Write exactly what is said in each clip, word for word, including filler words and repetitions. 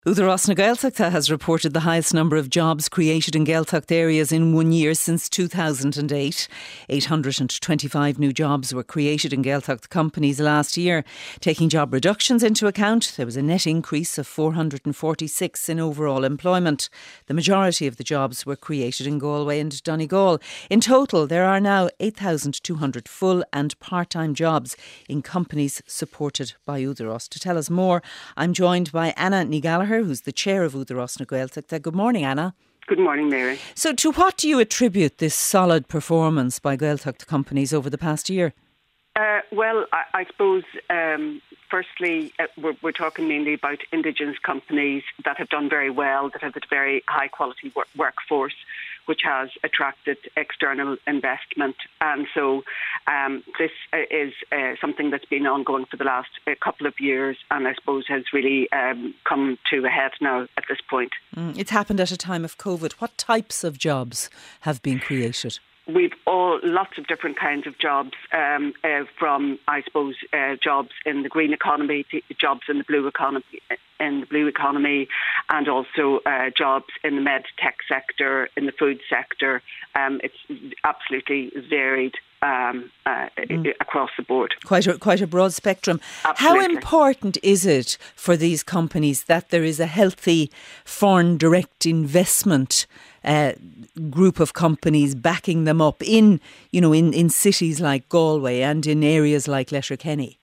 Údarás na Gaeltachta has reported the highest number of jobs created in Gaeltacht areas in one year since two thousand eight. eight hundred twenty-five new jobs were created in Gaeltacht companies last year. Taking job reductions into account, there was a net increase of four hundred forty-six in overall employment. The majority of the jobs were created in Galway and Donegal. In total, there are now eight thousand two hundred full and part-time jobs in companies supported by Údarás. To tell us more, I'm joined by Anna Ní Gallagher, who's the chair of Údarás na Gaeltachta. Good morning, Anna. Good morning, Mary. So to what do you attribute this solid performance by Gaeltacht companies over the past year? Uh, well, I, I suppose, um, firstly, uh, we're, we're talking mainly about Indigenous companies that have done very well, that have a very high-quality work- workforce, which has attracted external investment. And so um, this is uh, something that's been ongoing for the last uh, couple of years, and I suppose has really um, come to a head now at this point. Mm, it's happened at a time of COVID. What types of jobs have been created? We've all lots of different kinds of jobs, um, uh, from I suppose uh, jobs in the green economy to jobs in the blue economy, in the blue economy, and also uh, jobs in the med tech sector, in the food sector. Um, it's absolutely varied um, uh, mm. across the board. Quite a, quite a broad spectrum. Absolutely. How important is it for these companies that there is a healthy foreign direct investment Uh, group of companies backing them up in, you know, in, in cities like Galway and in areas like Letterkenny?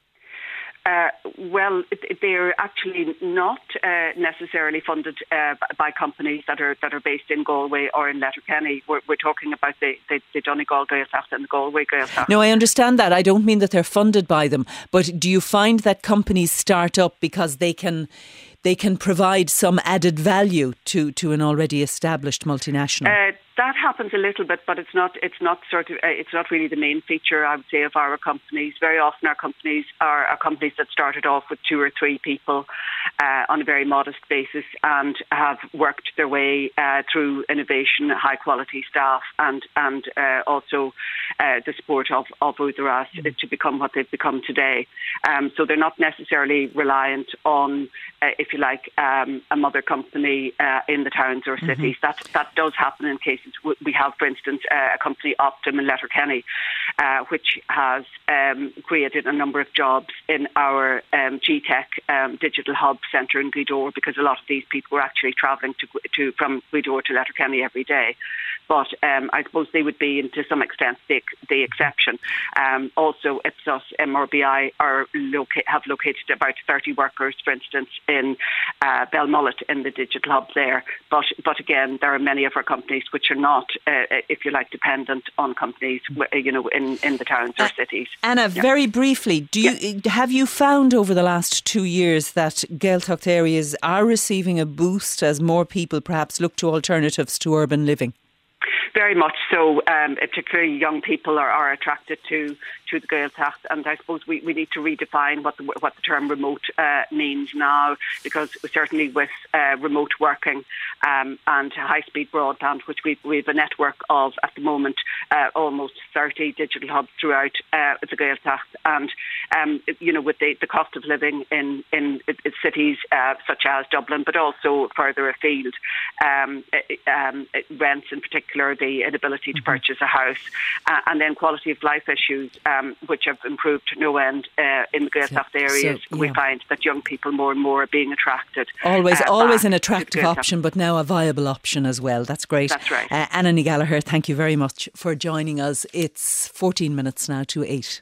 Uh, well, they're actually not uh, necessarily funded uh, by companies that are that are based in Galway or in Letterkenny. We're, we're talking about the, the, the Donegal Gaeltacht and the Galway Gaeltacht. No, I understand that. I don't mean that they're funded by them. But do you find that companies start up because they can they can provide some added value to, to an already established multinational? Uh, that happens a little bit, but it's not. It's not sort of. Uh, it's not really the main feature, I would say, of our companies. Very often, our companies are, are companies that started off with two or three people uh, on a very modest basis and have worked their way uh, through innovation, high quality staff, and and uh, also uh, the support of of Údarás mm. to become what they've become today. Um, so they're not necessarily reliant on, uh, if you like, um, a mother company uh, in the towns or cities. Mm-hmm. That that does happen in cases. We have, for instance, uh, a company, Optum in Letterkenny, uh, which has um, created a number of jobs in our um, G Tech um, Digital Hub Centre in Gweedore, because a lot of these people were actually travelling to, to from Gweedore to Letterkenny every day. But um, I suppose they would be, to some extent, the, the exception. Um, also, Ipsos M R B I are loca- have located about thirty workers, for instance, in uh, Belmullet in the digital hub there. But but again, there are many of our companies which are not, uh, if you like, dependent on companies, you know, in, in the towns or cities. Anna, yeah. very briefly, do you yeah. have you found over the last two years that Gaeltacht areas are receiving a boost as more people perhaps look to alternatives to urban living? Very much so. Um, particularly young people are, are attracted to, to the Gaeltacht, and I suppose we, we need to redefine what the, what the term remote uh, means now, because certainly with uh, remote working um, and high-speed broadband, which we we have a network of at the moment, uh, almost thirty digital hubs throughout uh, the Gaeltacht, and um, you know, with the, the cost of living in in, in cities uh, such as Dublin, but also further afield, um, um, rents in particular, the inability to purchase a house, uh, and then quality of life issues, um, which have improved to no end uh, in the Gaeltacht areas. So, yeah. We find that young people more and more are being attracted. Always, uh, always an attractive option, but now a viable option as well. That's great. That's right. Uh, Anna Ní Gallagher, thank you very much for joining us. It's fourteen minutes now to eight.